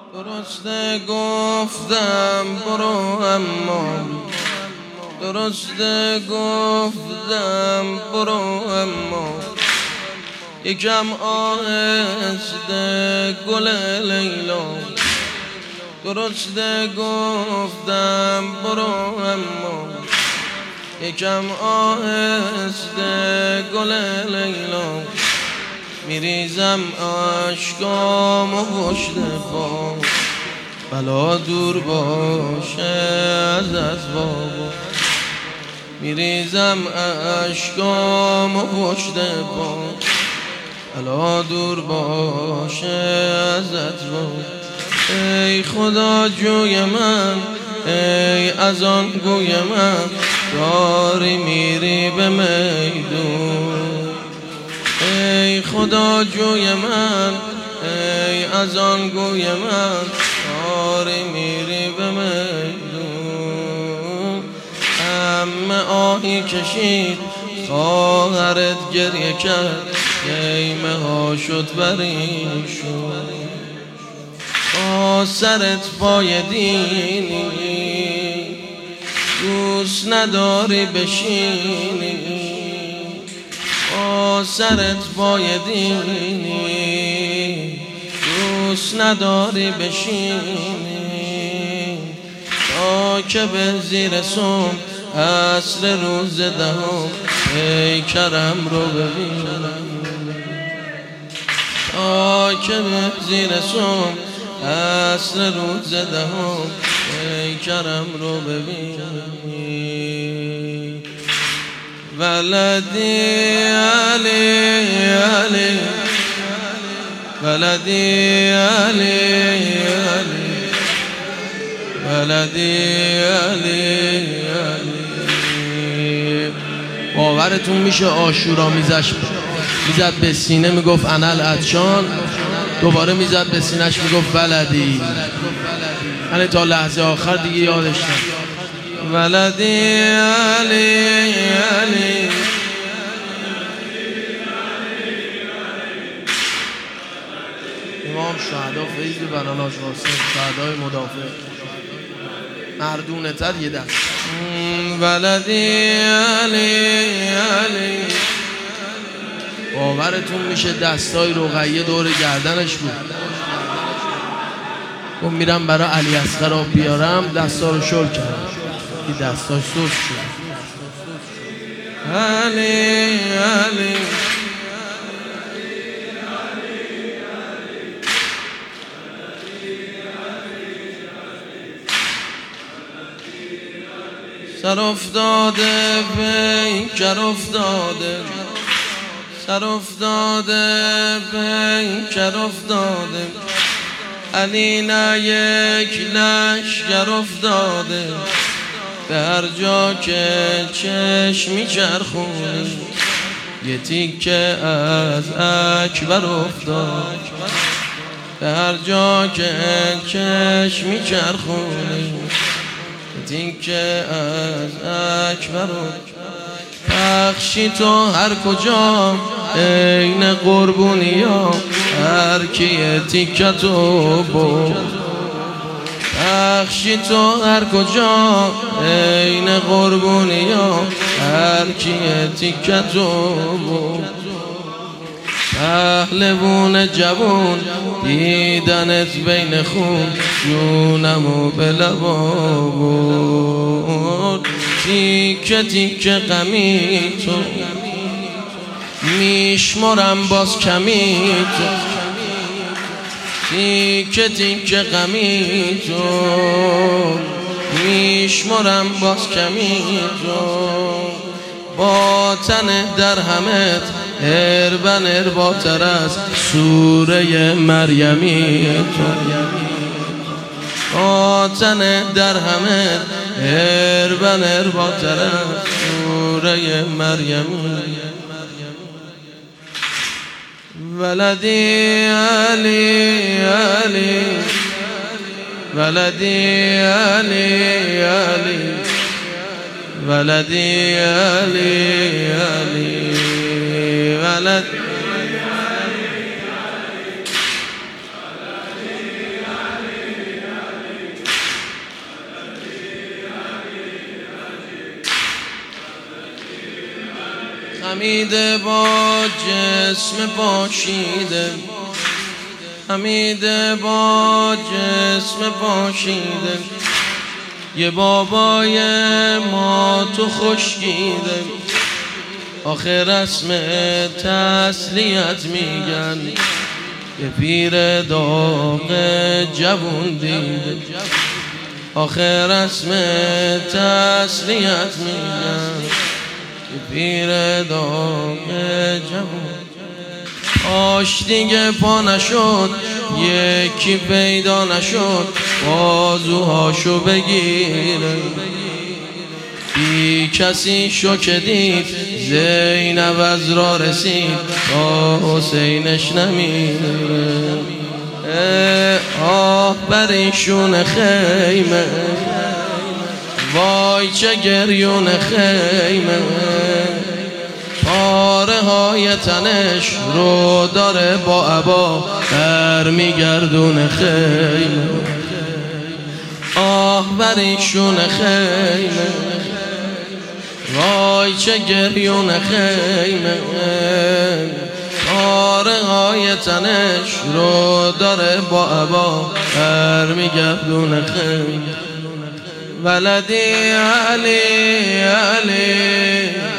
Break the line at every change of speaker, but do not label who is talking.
درسته گفتم برو اما درسته گفتم برو اما یکم آهسته گل لیلا. درسته گفتم برو اما یکم آهسته گل لیلا. میریزم اشکام و پشت پا بلا دور باشه از بابا. میریزم اشکام و پشت پا بلا دور باشه از بابا. ای خدا جوی من ای از آن گوی من داری میری به میدون. ای خدا جوی من ای از آن گوی من داری میری به میدون. عمه آهی کشید خواهرت گریه کرد خیمه ها شد بریشون. با سرت پای دینی دوست نداری بشینی. با سرت پای دینی دوست نداری بشینی. تا که به زیر سوم عصر روز دهم پیکرم رو ببینم. تا که به زیر سوم عصر روز دهم پیکرم رو ببینی. ولدی علی علی ولدی علی علی ولدی علی علی. باورتون میشه عاشورا میزد به سینه میگفت انا العطشان، دوباره میزد به سینه‌اش میگفت ولدی. یعنی تا لحظه آخر دیگه یادش نمیاد. ولدی علی علی امام شهدا فیض بناناش واسه شهدای مدافع مردونه تر یه دست. ولدی علی علی. باورتون میشه دستای رقیه دور گردنش بود. گفت میرم برای علی اصغر آب بیارم، دستا رو شل کردم این دستاش سوز شد. علی علی سر افتاده پیکر افتاده سر افتاده پیکر افتاده. علی نه یک لشکر افتاده به هر جا که چشمی چرخونی. یه تیکه از اکبر افتاد به هر جا که چشمی چرخونی. یه تیکه از اکبر افتاد. بخشی تو هر کجا این قربونی ها هر کی تیکتو برد. بخشی تو هر کجا این قربونی ها هر کی تیکتو برد. پهلوون جوون دیدنت بین خون جونمو به لبا برد. تیکه تیکه غمی تو میشمرم باز کمی تو. تیکه تیکه غمی تو میشمرم باز کمی تو. با تن در همت هربن هرباتر از سوره مریمی تو. با تن در همت هربن هرباتر از سوره مریمی. ولدی علی علی ولدی علی علی ولدی علی علی ولد حمیده با جسم پاشیده، حمیده با جسم پاشیده، یه بابای ما تو خشکیده، آخه رسم تسلیت میگن، یه پیر داغ جوون دیده، آخه رسم تسلیت میگن، یه پیر داغ جوون. آش دیگه پا نشد، یکی پیدا نشد بازوهاشو بگیره، بی کسی شو که دید زینب از را رسید تا حسینش نمیره. آه بر ایشون خیمه، وای چه گریون خیمه، پاره های تنش رو داره با عبا در میگردون خیمه. آه بر ایشون خیمه، وای چه گریون خیمه، پاره های تنش رو داره با عبا در میگردون خیمه. ولدی علی علی